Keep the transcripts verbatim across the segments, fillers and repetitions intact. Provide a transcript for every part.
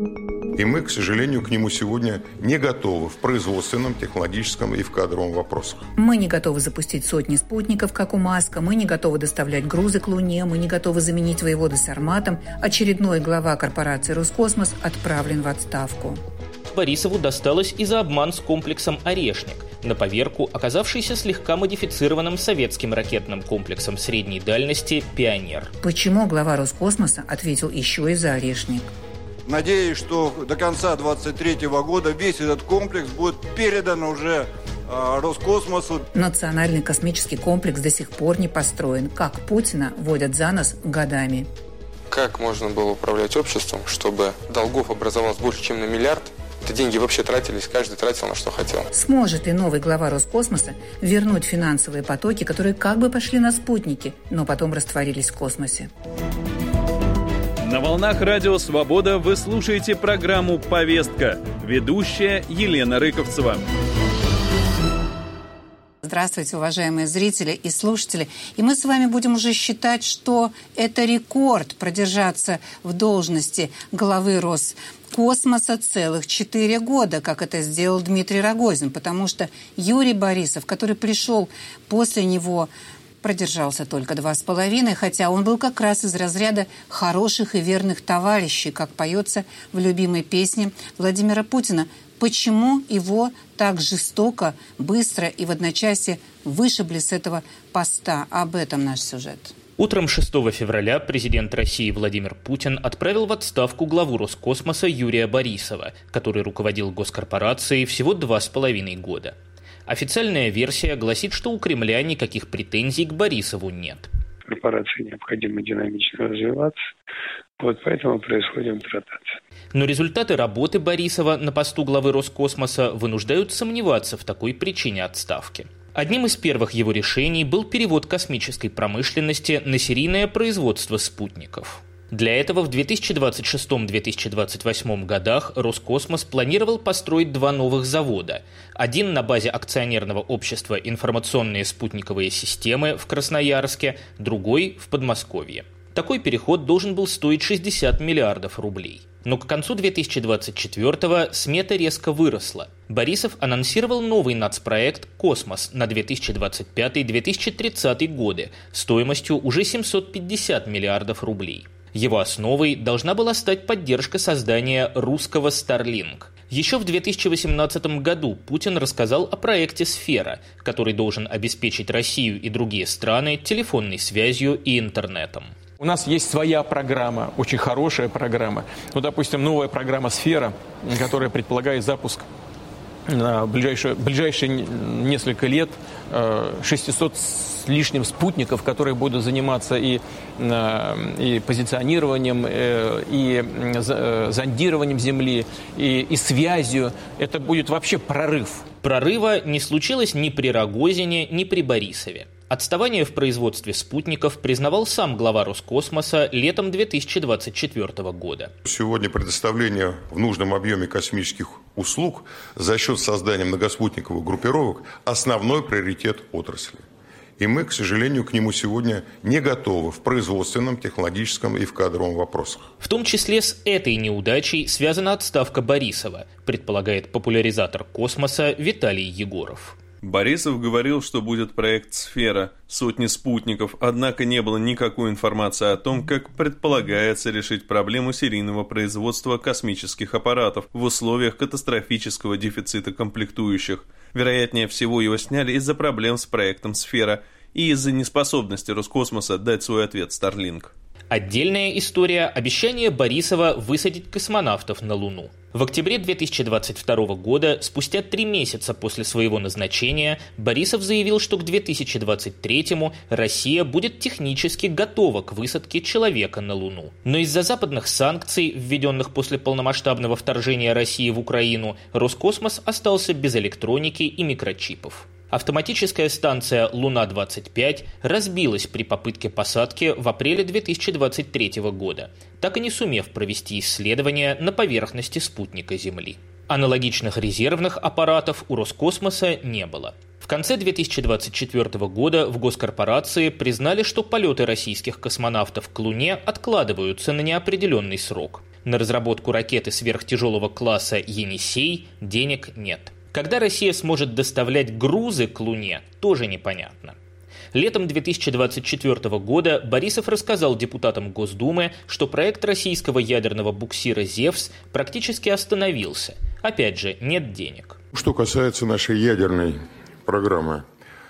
И мы, к сожалению, к нему сегодня не готовы в производственном, технологическом и в кадровом вопросах. Мы не готовы запустить сотни спутников, как у Маска. Мы не готовы доставлять грузы к Луне. Мы не готовы заменить воеводы Сарматом. Очередной глава корпорации «Роскосмос» отправлен в отставку. Борисову досталось и за обман с комплексом «Орешник», на поверку оказавшийся слегка модифицированным советским ракетным комплексом средней дальности «Пионер». Почему глава Роскосмоса ответил еще и за «Орешник»? Надеюсь, что до конца двадцать третьего года весь этот комплекс будет передан уже э, Роскосмосу. Национальный космический комплекс до сих пор не построен. Как Путина водят за нос годами. Как можно было управлять обществом, чтобы долгов образовалось больше, чем на миллиард? Это деньги вообще тратились, каждый тратил на что хотел. Сможет ли новый глава Роскосмоса вернуть финансовые потоки, которые как бы пошли на спутники, но потом растворились в космосе? На волнах Радио Свобода вы слушаете программу «Повестка». Ведущая Елена Рыковцева. Здравствуйте, уважаемые зрители и слушатели. И мы с вами будем уже считать, что это рекорд продержаться в должности главы Роскосмоса целых четыре года, как это сделал Дмитрий Рогозин. Потому что Юрий Борисов, который пришел после него, продержался только два с половиной, хотя он был как раз из разряда хороших и верных товарищей, как поется в любимой песне Владимира Путина. Почему его так жестоко, быстро и в одночасье вышибли с этого поста? Об этом наш сюжет. Утром шестого февраля президент России Владимир Путин отправил в отставку главу Роскосмоса Юрия Борисова, который руководил госкорпорацией всего два с половиной года. Официальная версия гласит, что у Кремля никаких претензий к Борисову нет. Корпорации необходимо динамично развиваться, вот поэтому происходит ротация. Но результаты работы Борисова на посту главы Роскосмоса вынуждают сомневаться в такой причине отставки. Одним из первых его решений был перевод космической промышленности на серийное производство спутников. Для этого в две тысячи двадцать шестом — две тысячи двадцать восьмом годах Роскосмос планировал построить два новых завода. Один на базе акционерного общества «Информационные спутниковые системы» в Красноярске, другой в Подмосковье. Такой переход должен был стоить шестьдесят миллиардов рублей. Но к концу две тысячи двадцать четвёртого смета резко выросла. Борисов анонсировал новый нацпроект «Космос» на две тысячи двадцать пятый — две тысячи тридцатый годы стоимостью уже семьсот пятьдесят миллиардов рублей. Его основой должна была стать поддержка создания русского Starlink. Еще в две тысячи восемнадцатом году Путин рассказал о проекте «Сфера», который должен обеспечить Россию и другие страны телефонной связью и интернетом. У нас есть своя программа, очень хорошая программа. Ну, допустим, новая программа «Сфера», которая предполагает запуск на ближайшие, ближайшие несколько лет шестисот с лишним спутников, которые будут заниматься и, и позиционированием, и зондированием Земли, и, и связью. Это будет вообще прорыв. Прорыва не случилось ни при Рогозине, ни при Борисове. Отставание в производстве спутников признавал сам глава Роскосмоса летом две тысячи двадцать четвёртого года. Сегодня предоставление в нужном объеме космических услуг за счет создания многоспутниковых группировок – основной приоритет отрасли. И мы, к сожалению, к нему сегодня не готовы в производственном, технологическом и в кадровом вопросах. В том числе с этой неудачей связана отставка Борисова, предполагает популяризатор космоса Виталий Егоров. Борисов говорил, что будет проект «Сфера», сотни спутников, однако не было никакой информации о том, как предполагается решить проблему серийного производства космических аппаратов в условиях катастрофического дефицита комплектующих. Вероятнее всего, его сняли из-за проблем с проектом «Сфера» и из-за неспособности Роскосмоса дать свой ответ Starlink. Отдельная история – обещание Борисова высадить космонавтов на Луну. В октябре две тысячи двадцать второго года, спустя три месяца после своего назначения, Борисов заявил, что к две тысячи двадцать третьему Россия будет технически готова к высадке человека на Луну. Но из-за западных санкций, введенных после полномасштабного вторжения России в Украину, Роскосмос остался без электроники и микрочипов. Автоматическая станция «Луна-двадцать пять» разбилась при попытке посадки в апреле две тысячи двадцать третьего года, так и не сумев провести исследования на поверхности спутника Земли. Аналогичных резервных аппаратов у Роскосмоса не было. В конце две тысячи двадцать четвёртого года в госкорпорации признали, что полеты российских космонавтов к Луне откладываются на неопределенный срок. На разработку ракеты сверхтяжелого класса «Енисей» денег нет. Когда Россия сможет доставлять грузы к Луне, тоже непонятно. Летом две тысячи двадцать четвёртого года Борисов рассказал депутатам Госдумы, что проект российского ядерного буксира «Зевс» практически остановился. Опять же, нет денег. Что касается нашей ядерной программы,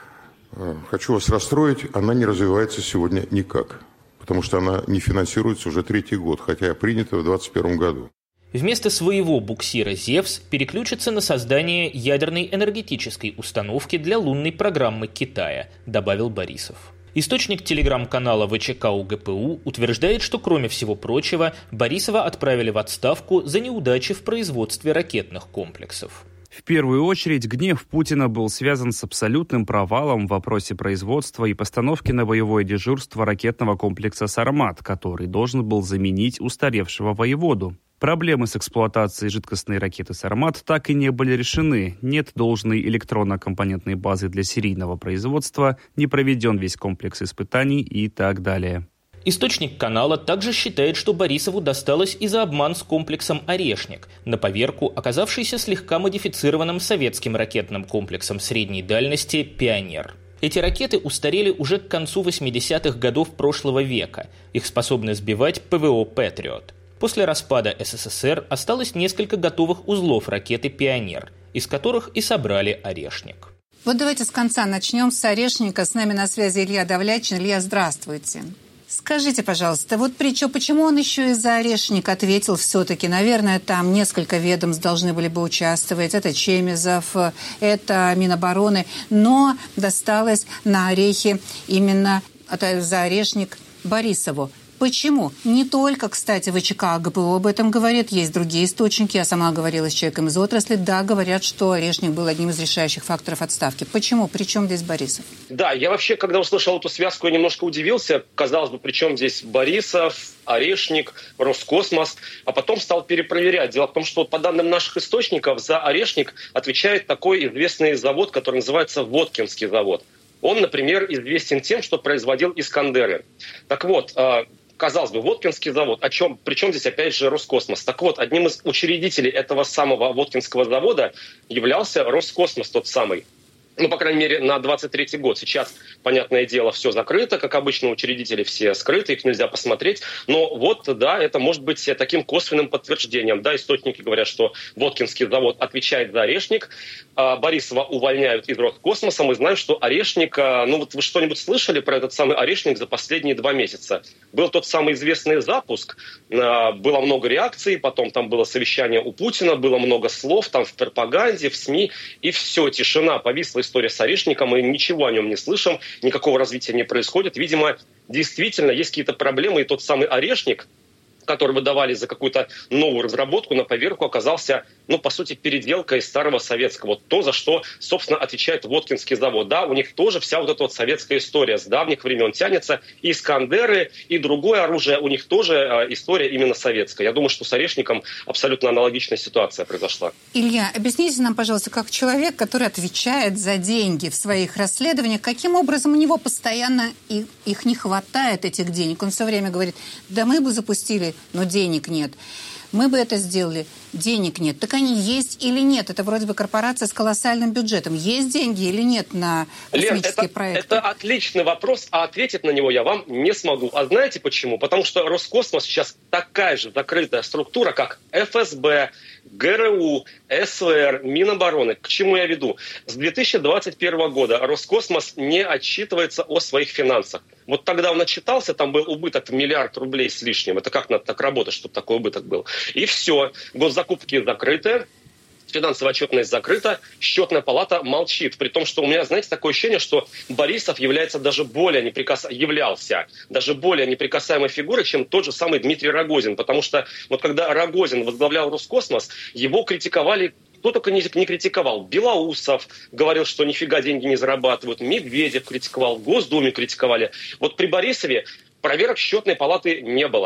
хочу вас расстроить, она не развивается сегодня никак, потому что она не финансируется уже третий год, хотя принята в двадцать первом году. Вместо своего буксира «Зевс» переключится на создание ядерной энергетической установки для лунной программы Китая, добавил Борисов. Источник телеграм-канала ВЧК УГПУ утверждает, что, кроме всего прочего, Борисова отправили в отставку за неудачи в производстве ракетных комплексов. В первую очередь, гнев Путина был связан с абсолютным провалом в вопросе производства и постановки на боевое дежурство ракетного комплекса «Сармат», который должен был заменить устаревшего «Воеводу». Проблемы с эксплуатацией жидкостной ракеты «Сармат» так и не были решены. Нет должной электронно-компонентной базы для серийного производства, не проведен весь комплекс испытаний и так далее. Источник канала также считает, что Борисову досталось и за обман с комплексом «Орешник», на поверку оказавшийся слегка модифицированным советским ракетным комплексом средней дальности «Пионер». Эти ракеты устарели уже к концу восьмидесятых годов прошлого века. Их способны сбивать ПВО «Патриот». После распада СССР осталось несколько готовых узлов ракеты «Пионер», из которых и собрали «Орешник». Вот давайте с конца начнем, с «Орешника». С нами на связи Илья Давлячин. Илья, здравствуйте. Скажите, пожалуйста, вот причем, почему он еще и за «Орешник» ответил все-таки? Наверное, там несколько ведомств должны были бы участвовать. Это Чемезов, это Минобороны. Но досталось на орехи именно за «Орешник» Борисову. Почему? Не только, кстати, ВЧК ГПУ об этом говорит, есть другие источники. Я сама говорила с человеком из отрасли. Да, говорят, что «Орешник» был одним из решающих факторов отставки. Почему? Причем здесь Борисов? Да, я вообще, когда услышал эту связку, я немножко удивился. Казалось бы, причем здесь Борисов, «Орешник», Роскосмос. А потом стал перепроверять. Дело в том, что по данным наших источников за «Орешник» отвечает такой известный завод, который называется Воткинский завод. Он, например, известен тем, что производил «Искандеры». Так вот, казалось бы, Воткинский завод, о чем, причем здесь опять же Роскосмос. Так вот, одним из учредителей этого самого Воткинского завода являлся Роскосмос, тот самый. Ну, по крайней мере, на двадцать третий год. Сейчас, понятное дело, все закрыто. Как обычно, учредители все скрыты, их нельзя посмотреть. Но вот, да, это может быть таким косвенным подтверждением. Да, источники говорят, что Воткинский завод отвечает за «Орешник». А Борисова увольняют из Роскосмоса. Мы знаем, что «Орешник», ну вот вы что-нибудь слышали про этот самый «Орешник» за последние два месяца? Был тот самый известный запуск, было много реакций, потом там было совещание у Путина, было много слов там в пропаганде, в СМИ, и все, тишина, повисла история с «Орешником», мы ничего о нем не слышим, никакого развития не происходит. Видимо, действительно есть какие-то проблемы, и тот самый «Орешник», который выдавали за какую-то новую разработку, на поверку оказался, ну, по сути, переделкой старого советского. Вот то, за что, собственно, отвечает Воткинский завод. Да, у них тоже вся вот эта вот советская история с давних времен тянется. И «Искандеры», и другое оружие, у них тоже э, история именно советская. Я думаю, что с «Орешником» абсолютно аналогичная ситуация произошла. Илья, объясните нам, пожалуйста, как человек, который отвечает за деньги в своих расследованиях, каким образом у него постоянно их, их не хватает, этих денег? Он все время говорит, да мы бы запустили, но денег нет. Мы бы это сделали, денег нет. Так они есть или нет? Это вроде бы корпорация с колоссальным бюджетом. Есть деньги или нет на космические Лен, это, проекты? Это отличный вопрос, а ответить на него я вам не смогу. А знаете почему? Потому что Роскосмос сейчас такая же закрытая структура, как эф эс бэ, гэ эр у, эс вэ эр, Минобороны. К чему я веду? С две тысячи двадцать первого года Роскосмос не отчитывается о своих финансах. Вот тогда он отчитался, там был убыток в миллиард рублей с лишним. Это как надо так работать, чтобы такой убыток был? И все. Госзакупки закрыты, финансовая отчетность закрыта, счетная палата молчит. При том, что у меня, знаете, такое ощущение, что Борисов является даже более неприкас... являлся даже более неприкасаемой фигурой, чем тот же самый Дмитрий Рогозин. Потому что вот когда Рогозин возглавлял Роскосмос, его критиковали. Кто только не, не критиковал. Белоусов говорил, что нифига деньги не зарабатывают. Медведев критиковал, в Госдуме критиковали. Вот при Борисове проверок счетной палаты не было.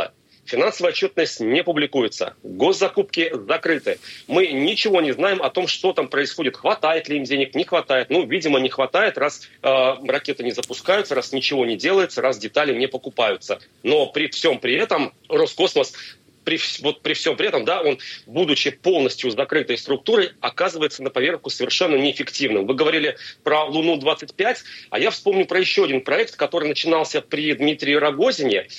Финансовая отчетность не публикуется. Госзакупки закрыты. Мы ничего не знаем о том, что там происходит. Хватает ли им денег, не хватает. Ну, видимо, не хватает, раз э, ракеты не запускаются, раз ничего не делается, раз детали не покупаются. Но при всем при этом Роскосмос, при, вот при всем при этом, да, он, будучи полностью закрытой структурой, оказывается на поверку совершенно неэффективным. Вы говорили про Луну двадцать пять, а я вспомню про еще один проект, который начинался при Дмитрии Рогозине.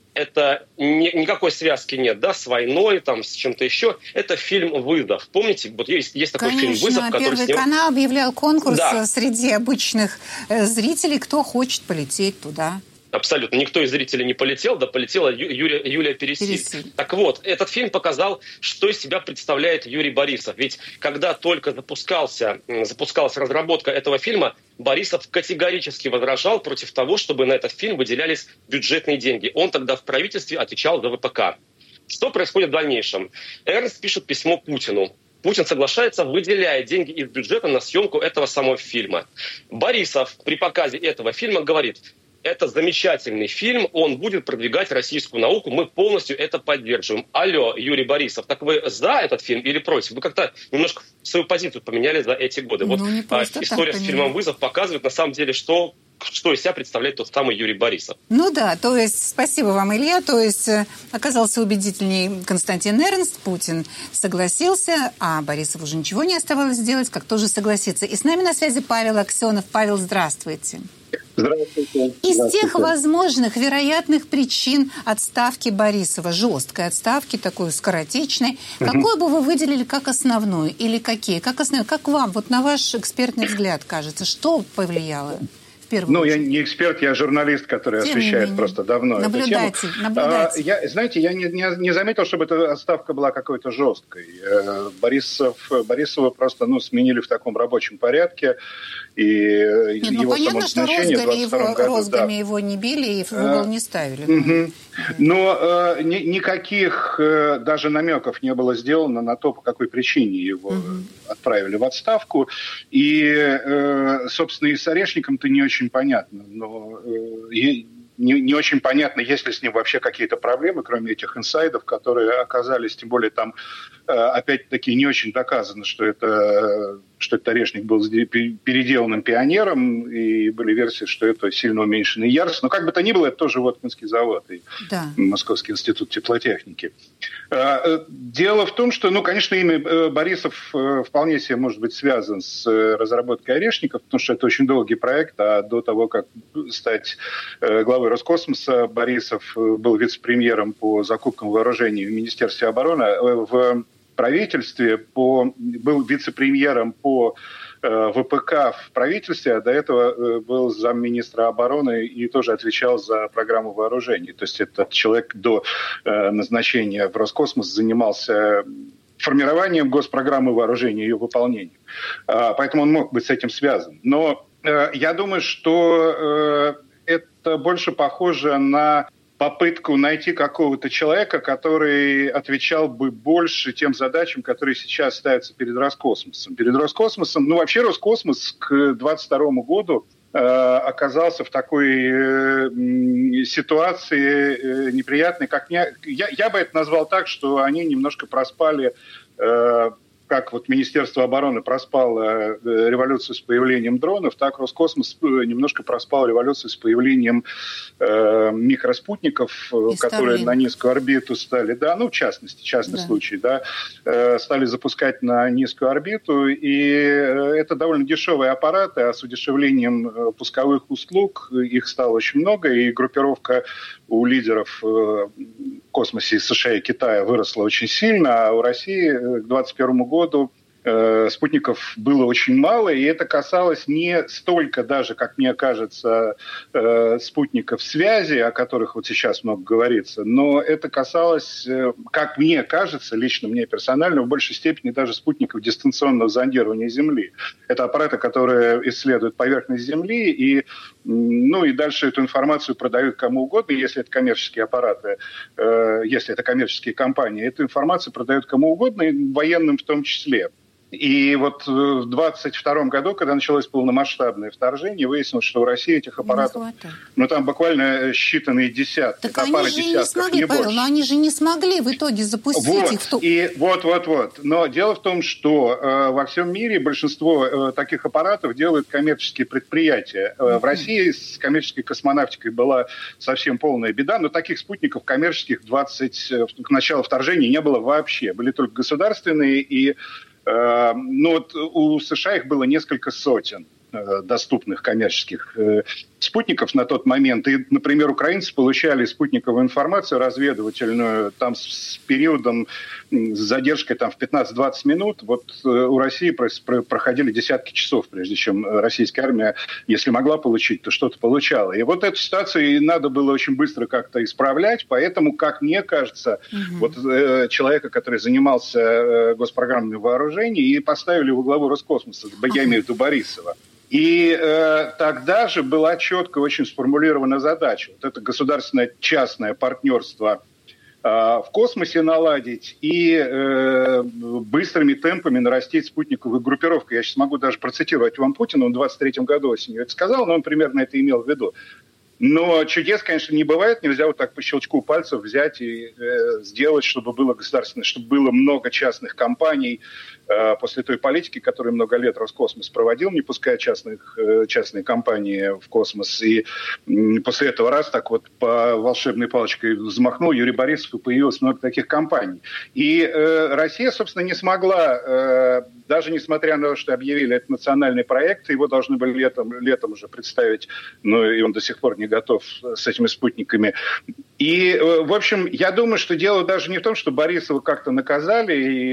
Это не, никакой связки нет, да, с войной, там, с чем-то еще. Это фильм «Вызов». Помните, вот есть, есть такой Конечно, фильм «Вызов», который Первый снимал... канал объявлял конкурс да. среди обычных зрителей, кто хочет полететь туда. Абсолютно. Никто из зрителей не полетел, да полетела Ю- Юлия, Юлия Пересиль. Пересиль. Так вот, этот фильм показал, что из себя представляет Юрий Борисов. Ведь когда только запускался, запускалась разработка этого фильма, Борисов категорически возражал против того, чтобы на этот фильм выделялись бюджетные деньги. Он тогда в правительстве отвечал за ВПК. Что происходит в дальнейшем? Эрнст пишет письмо Путину. Путин соглашается, выделяя деньги из бюджета на съемку этого самого фильма. Борисов при показе этого фильма говорит: это замечательный фильм, он будет продвигать российскую науку, мы полностью это поддерживаем. Алло, Юрий Борисов, так вы за этот фильм или против? Вы как-то немножко свою позицию поменяли за эти годы. Ну, вот а, история с фильмом «Вызов» показывает на самом деле, что... что из себя представляет тот самый Юрий Борисов. Ну да, то есть, спасибо вам, Илья, то есть оказался убедительней Константин Эрнст, Путин согласился, а Борисову уже ничего не оставалось сделать, как тоже согласиться. И с нами на связи Павел Аксенов. Павел, здравствуйте. Здравствуйте. Из Здравствуйте. тех возможных, вероятных причин отставки Борисова, жесткой отставки, такой скоротечной, угу. какую бы вы выделили как основную или какие? Как основную? Как вам, вот на ваш экспертный взгляд, кажется, что повлияло? Ну, очередь. Я не эксперт, я журналист, который Тем освещает просто давно наблюдатель, эту тему. Наблюдатель. А, я, знаете, я не, не, не заметил, чтобы эта отставка была какой-то жесткой. Борисов, Борисова просто ну, сменили в таком рабочем порядке. И Нет, его ну понятно, что розгами, его, году, розгами да. его не били и в угол а, не ставили. Угу. Но э, ни, никаких э, даже намеков не было сделано на то, по какой причине его угу. отправили в отставку. И, э, собственно, и с Орешником-то не очень понятно. Но э, не, не очень понятно, есть ли с ним вообще какие-то проблемы, кроме этих инсайдов, которые оказались, тем более там, э, опять-таки, не очень доказано, что это... что этот Орешник был переделанным пионером, и были версии, что это сильно уменьшенный Ярс. Но как бы то ни было, это тоже Воткинский завод и да. Московский институт теплотехники. Дело в том, что, ну, конечно, имя Борисов вполне себе может быть связан с разработкой Орешников, потому что это очень долгий проект, а до того, как стать главой Роскосмоса, Борисов был вице-премьером по закупкам вооружений в Министерстве обороны. В правительстве, по, был вице-премьером по э, ВПК в правительстве, а до этого э, был замминистра обороны и тоже отвечал за программу вооружений. То есть этот человек до э, назначения в Роскосмос занимался формированием госпрограммы вооружений и ее выполнением. Э, поэтому он мог быть с этим связан. Но э, я думаю, что э, это больше похоже на попытку найти какого-то человека, который отвечал бы больше тем задачам, которые сейчас ставятся перед Роскосмосом. Перед Роскосмосом, ну вообще Роскосмос к двадцать второму году э, оказался в такой э, ситуации э, неприятной, как мне, я, я бы это назвал так, что они немножко проспали, э, как вот Министерство обороны проспало революцию с появлением дронов, так Роскосмос немножко проспал революцию с появлением э, микроспутников, и которые Starlink. На низкую орбиту стали, да, ну в частности, частный да. случай, да, э, стали запускать на низкую орбиту, и это довольно дешевые аппараты, а с удешевлением пусковых услуг их стало очень много, и группировка у лидеров в космосе США и Китая выросла очень сильно, а у России к двадцать первому году э, спутников было очень мало, и это касалось не столько даже, как мне кажется, э, спутников связи, о которых вот сейчас много говорится, но это касалось, э, как мне кажется, лично мне персонально, в большей степени даже спутников дистанционного зондирования Земли. Это аппараты, которые исследуют поверхность Земли, и, ну, и дальше эту информацию продают кому угодно, если это коммерческие аппараты, э, если это коммерческие компании, эту информацию продают кому угодно, и военным в том числе. И вот в двадцать втором году, когда началось полномасштабное вторжение, выяснилось, что в России этих аппаратов, ну там буквально считанные десятки, так они же не смогли, не Павел, но они же не смогли в итоге запустить вот, их. В... И вот, вот, вот. Но дело в том, что э, во всем мире большинство э, таких аппаратов делают коммерческие предприятия. Э, в России с коммерческой космонавтикой была совсем полная беда, но таких спутников коммерческих двадцать, э, к началу вторжения не было вообще. Были только государственные, и э, ну, вот у США их было несколько сотен доступных коммерческих э, спутников на тот момент. И, например, украинцы получали спутниковую информацию разведывательную там с, с периодом, с задержкой там, в пятнадцать-двадцать минут. Вот э, у России про, про, проходили десятки часов, прежде чем российская армия, если могла получить, то что-то получала. И вот эту ситуацию надо было очень быстро как-то исправлять. Поэтому, как мне кажется, угу. вот э, человека, который занимался э, госпрограммами вооружений, и поставили во главу Роскосмоса, я имею в виду Борисова. И э, тогда же была четко очень сформулирована задача. Вот это государственное частное партнерство э, в космосе наладить и э, быстрыми темпами нарастить спутниковую группировку. Я сейчас могу даже процитировать вам Путина, он в двадцать третьем году осенью это сказал, но он примерно это имел в виду. Но чудес, конечно, не бывает. Нельзя вот так по щелчку пальцев взять и э, сделать, чтобы было государственное, чтобы было много частных компаний э, после той политики, которую много лет Роскосмос проводил, не пуская частных, э, частные компании в космос. И э, после этого раз так вот по волшебной палочкой взмахнул Юрий Борисов, и появилось много таких компаний. И э, Россия, собственно, не смогла, э, даже несмотря на то, что объявили это национальный проект, его должны были летом, летом уже представить, но и он до сих пор не готов с этими спутниками. И, в общем, я думаю, что дело даже не в том, что Борисова как-то наказали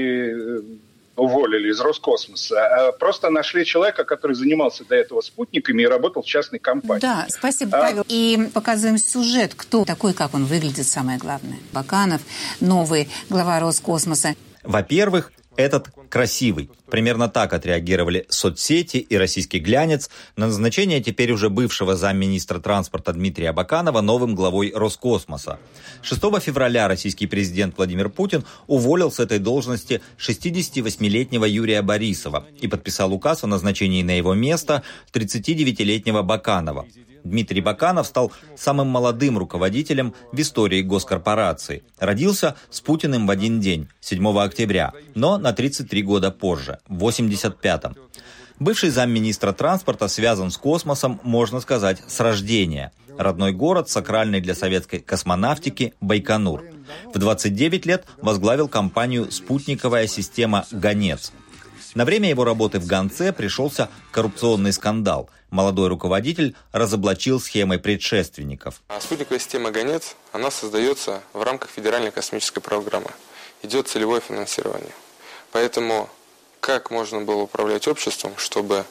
и уволили из Роскосмоса, а просто нашли человека, который занимался до этого спутниками и работал в частной компании. Да, спасибо, Павел. А... И показываем сюжет, кто такой, как он выглядит, самое главное. Баканов, новый глава Роскосмоса. Во-первых, этот красивый. Примерно так отреагировали соцсети и российский глянец на назначение теперь уже бывшего замминистра транспорта Дмитрия Баканова новым главой Роскосмоса. шестого февраля российский президент Владимир Путин уволил с этой должности шестидесятивосьмилетнего Юрия Борисова и подписал указ о назначении на его место тридцатидевятилетнего Баканова. Дмитрий Баканов стал самым молодым руководителем в истории госкорпорации. Родился с Путиным в один день, седьмого октября, но на тридцать три года позже, в восемьдесят пятом. Бывший замминистра транспорта связан с космосом, можно сказать, с рождения. Родной город, сакральный для советской космонавтики, Байконур. В двадцать девять лет возглавил компанию «Спутниковая система «Гонец». На время его работы в «Гонце» пришелся коррупционный скандал. Молодой руководитель разоблачил схемы предшественников. Спутниковая система «Гонец», она создается в рамках федеральной космической программы. Идет целевое финансирование. Поэтому как можно было управлять обществом, чтобы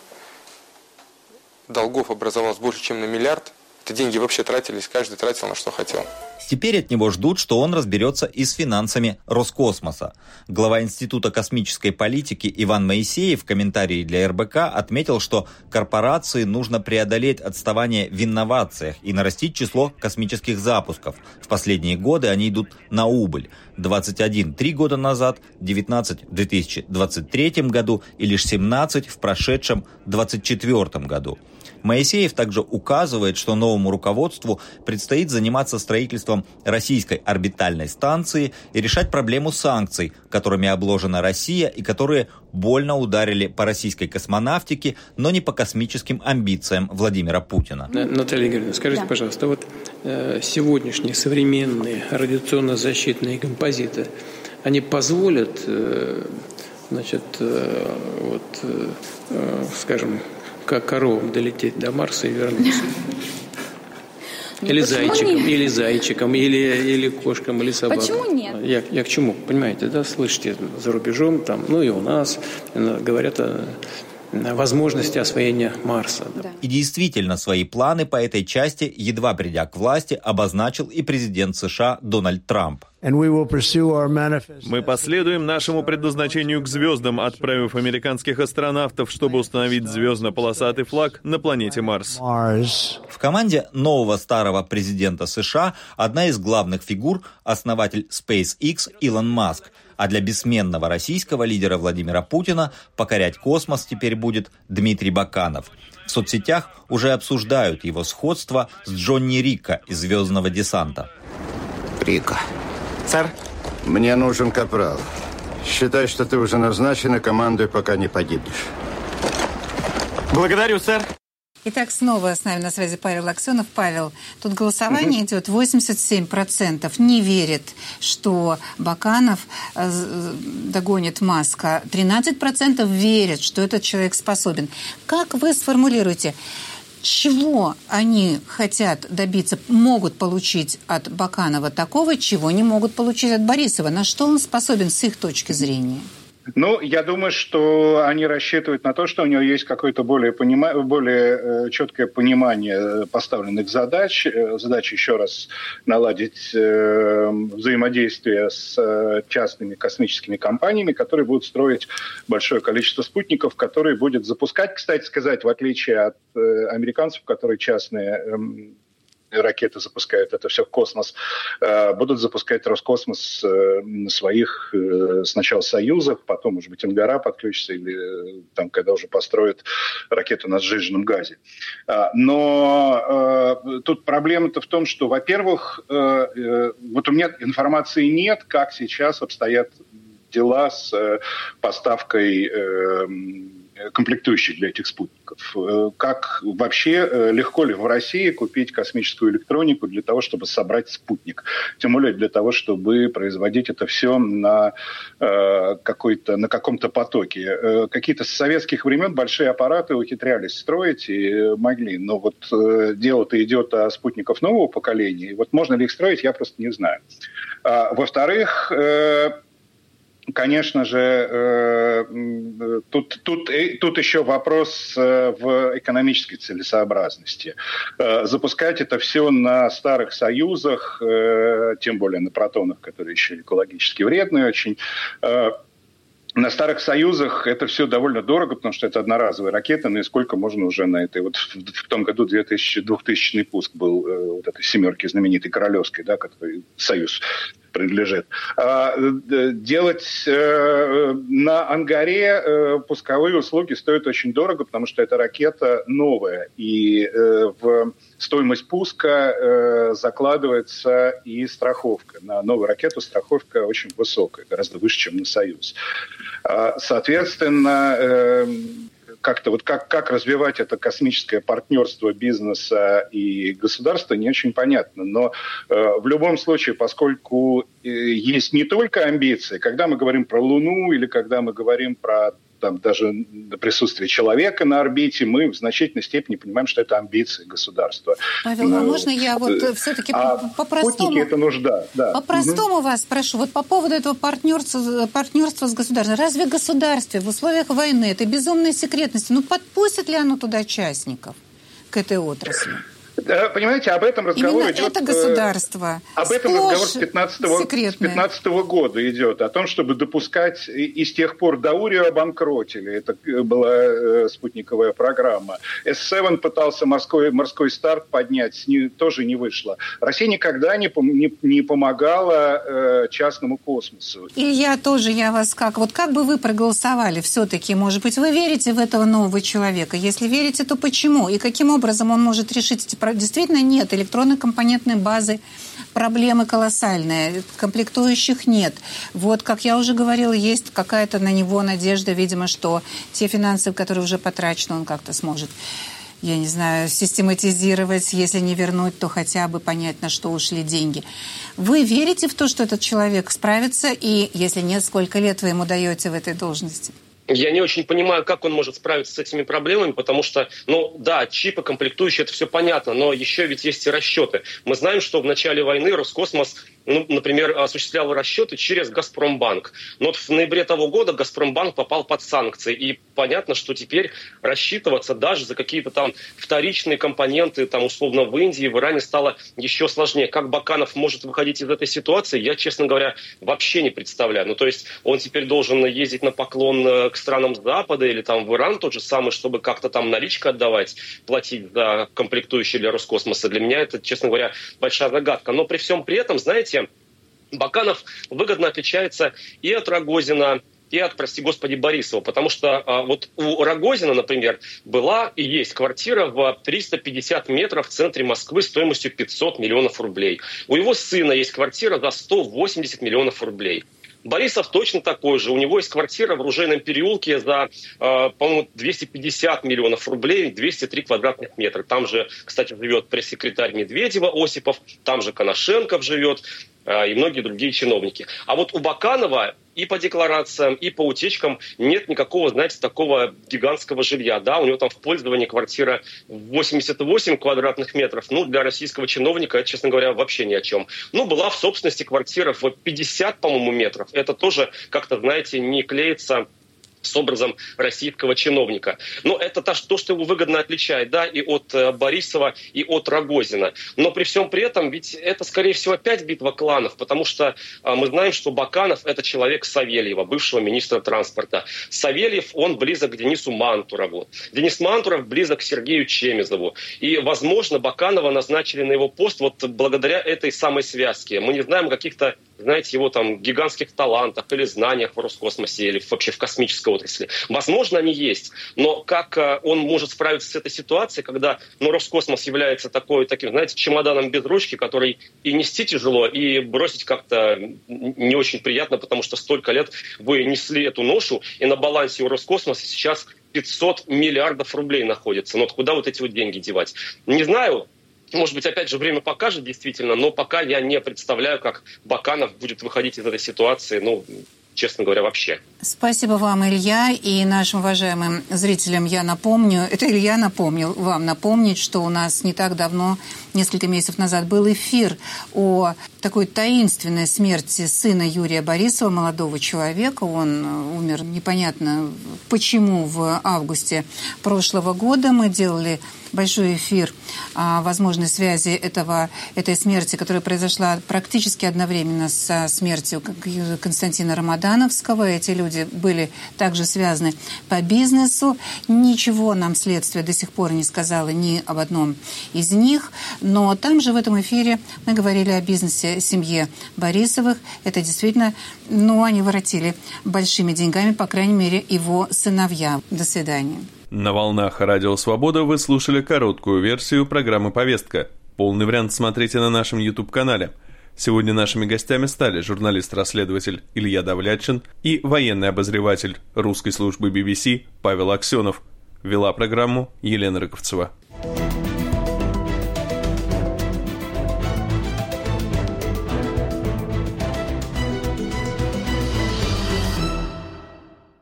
долгов образовалось больше, чем на миллиард? Это деньги вообще тратились, каждый тратил на что хотел. Теперь от него ждут, что он разберется и с финансами Роскосмоса. Глава Института космической политики Иван Моисеев в комментарии для эр бэ ка отметил, что корпорации нужно преодолеть отставание в инновациях и нарастить число космических запусков. В последние годы они идут на убыль. двадцать один три года назад, девятнадцать в две тысячи двадцать третьем году и лишь семнадцать в прошедшем двадцать четвёртом году. Моисеев также указывает, что новому руководству предстоит заниматься строительством российской орбитальной станции и решать проблему санкций, которыми обложена Россия и которые больно ударили по российской космонавтике, но не по космическим амбициям Владимира Путина. Наталья Игоревна, скажите, да. пожалуйста, вот э, сегодняшние современные радиационно-защитные композиты, они позволят, э, значит, э, вот, э, скажем, как коровам долететь до Марса и вернуться. Или зайчиком, нет? или зайчиком, или, или кошкам, или собакам. Почему нет? Я, я к чему? Понимаете, да, слышите, за рубежом, там, ну и у нас говорят о возможности освоения Марса. Да. И действительно, свои планы по этой части, едва придя к власти, обозначил и президент США Дональд Трамп. Мы последуем нашему предназначению к звездам, отправив американских астронавтов, чтобы установить звездно-полосатый флаг на планете Марс. В команде нового старого президента США одна из главных фигур — основатель SpaceX Илон Маск. А для бессменного российского лидера Владимира Путина покорять космос теперь будет Дмитрий Баканов. В соцсетях уже обсуждают его сходство с Джонни Рикко из «Звездного десанта». Рикко. Сэр? Мне нужен капрал. Считай, что ты уже назначен, и командуй, пока не погибнешь. Благодарю, сэр. Итак, снова с нами на связи Павел Аксенов. Павел, тут голосование mm-hmm. идет. восемьдесят семь процентов не верит, что Баканов догонит Маска. тринадцать процентов верят, что этот человек способен. Как вы сформулируете, чего они хотят добиться, могут получить от Баканова такого, чего не могут получить от Борисова? На что он способен с их точки зрения? Ну, я думаю, что они рассчитывают на то, что у него есть какое-то более, понима... более э, четкое понимание поставленных задач. Задача еще раз наладить э, взаимодействие с э, частными космическими компаниями, которые будут строить большое количество спутников, которые будет запускать, кстати сказать, в отличие от э, американцев, которые частные э, ракеты запускают, это все в космос, будут запускать Роскосмос своих сначала союзов, потом, может быть, Ангара подключится, или там, когда уже построят ракету на сжиженном газе. Но тут проблема-то в том, что, во-первых, вот у меня информации нет, как сейчас обстоят дела с поставкой комплектующих для этих спутников. Как вообще, легко ли в России купить космическую электронику для того, чтобы собрать спутник? Тем более для того, чтобы производить это все на, какой-то, на каком-то потоке. Какие-то с советских времен большие аппараты ухитрялись строить и могли. Но вот дело-то идет о спутниках нового поколения. И вот можно ли их строить, я просто не знаю. Во-вторых, конечно же, э, тут, тут, тут еще вопрос э, в экономической целесообразности. Э, запускать это все на старых союзах, э, тем более на протонах, которые еще экологически вредные очень. Э, На старых союзах это все довольно дорого, потому что это одноразовые ракеты, ну и сколько можно уже на этой... Вот в, в том году двухтысячный пуск был э, вот этой семерки знаменитой Королевской, да, которой Союз принадлежит. А, делать э, на Ангаре э, пусковые услуги стоят очень дорого, потому что эта ракета новая, и э, в стоимость пуска э, закладывается и страховка. На новую ракету страховка очень высокая, гораздо выше, чем на Союз. А, соответственно, э, как-то вот как, как развивать это космическое партнерство бизнеса и государства, не очень понятно. Но э, в любом случае, поскольку э, есть не только амбиции, когда мы говорим про Луну или когда мы говорим про там, даже присутствие человека на орбите, мы в значительной степени понимаем, что это амбиции государства. Павел, ну, а можно я вот все-таки а по-простому... это нужда, да. По-простому угу. вас спрошу. Вот по поводу этого партнерства, партнерства с государством. Разве государство в условиях войны, этой безумной секретности, ну подпустит ли оно туда частников к этой отрасли? Понимаете, об этом разговор Именно идет... это государство. Об этом разговор с пятнадцатого года идет. О том, чтобы допускать... И с тех пор Даурию обанкротили. Это была спутниковая программа. эс семь пытался морской, морской старт поднять. Не, тоже не вышло. Россия никогда не, не, не помогала э, частному космосу. И я тоже, я вас как... Вот как бы вы проголосовали все-таки? Может быть, вы верите в этого нового человека? Если верите, то почему? И каким образом он может решить эти проблемы? Действительно нет электронной компонентной базы, проблемы колоссальные, комплектующих нет. Вот, как я уже говорила, есть какая-то на него надежда, видимо, что те финансы, которые уже потрачены, он как-то сможет, я не знаю, систематизировать, если не вернуть, то хотя бы понять, на что ушли деньги. Вы верите в то, что этот человек справится, и если нет, сколько лет вы ему даете в этой должности? Я не очень понимаю, как он может справиться с этими проблемами, потому что, ну да, чипы, комплектующие, это все понятно, но еще ведь есть и расчеты. Мы знаем, что в начале войны Роскосмос, ну, например, осуществлял расчеты через Газпромбанк. Но вот в ноябре того года Газпромбанк попал под санкции, и понятно, что теперь рассчитываться даже за какие-то там вторичные компоненты, там, условно, в Индии, в Иране стало еще сложнее. Как Баканов может выходить из этой ситуации, я, честно говоря, вообще не представляю. Ну, то есть он теперь должен ездить на поклон к странам Запада или там в Иран тот же самый, чтобы как-то там наличка отдавать, платить за комплектующие для Роскосмоса. Для меня это, честно говоря, большая загадка. Но при всем при этом, знаете, Баканов выгодно отличается и от Рогозина, и от, прости господи, Борисова. Потому что а, вот у Рогозина, например, была и есть квартира в триста пятьдесят метров в центре Москвы стоимостью пятьсот миллионов рублей. У его сына есть квартира за сто восемьдесят миллионов рублей. Борисов точно такой же. У него есть квартира в Ружейном переулке за, э, по-моему, двести пятьдесят миллионов рублей, двести три квадратных метра. Там же, кстати, живет пресс-секретарь Медведева Осипов, там же Коношенков живет э, и многие другие чиновники. А вот у Баканова и по декларациям, и по утечкам нет никакого, знаете, такого гигантского жилья. Да, у него там в пользовании квартира восемьдесят восемь квадратных метров. Ну, для российского чиновника это, честно говоря, вообще ни о чем. Ну, была в собственности квартира в пятьдесят, по-моему, метров. Это тоже как-то, знаете, не клеится с образом российского чиновника. Но это то, что его выгодно отличает, да, и от э, Борисова, и от Рогозина. Но при всем при этом, ведь это, скорее всего, опять битва кланов, потому что э, мы знаем, что Баканов – это человек Савельева, бывшего министра транспорта. Савельев, он близок к Денису Мантурову. Денис Мантуров близок к Сергею Чемизову. И, возможно, Баканова назначили на его пост вот благодаря этой самой связке. Мы не знаем каких-то, знаете, его там гигантских талантах или знаниях в Роскосмосе или вообще в космической отрасли. Возможно, они есть, но как э, он может справиться с этой ситуацией, когда ну, Роскосмос является такой, таким, знаете, чемоданом без ручки, который и нести тяжело, и бросить как-то не очень приятно, потому что столько лет вы несли эту ношу, и на балансе у Роскосмоса сейчас пятьсот миллиардов рублей находится. Но вот куда вот эти вот деньги девать? Не знаю. Может быть, опять же, время покажет действительно, но пока я не представляю, как Баканов будет выходить из этой ситуации, ну, честно говоря, вообще. Спасибо вам, Илья, и нашим уважаемым зрителям я напомню, это Илья напомнил вам напомнить, что у нас не так давно, несколько месяцев назад, был эфир о такой таинственной смерти сына Юрия Борисова, молодого человека. Он умер непонятно почему в августе прошлого года. Мы делали большой эфир о возможной связи этого, этой смерти, которая произошла практически одновременно со смертью Константина Рамадановского. Эти люди были также связаны по бизнесу. Ничего нам следствие до сих пор не сказало ни об одном из них. Но там же в этом эфире мы говорили о бизнесе семьи Борисовых. Это действительно, ну, они воротили большими деньгами, по крайней мере, его сыновья. До свидания. На волнах Радио Свобода вы слушали короткую версию программы «Повестка». Полный вариант смотрите на нашем YouTube-канале. Сегодня нашими гостями стали журналист-расследователь Илья Давлятшин и военный обозреватель русской службы би би си Павел Аксенов. Вела программу Елена Рыковцева.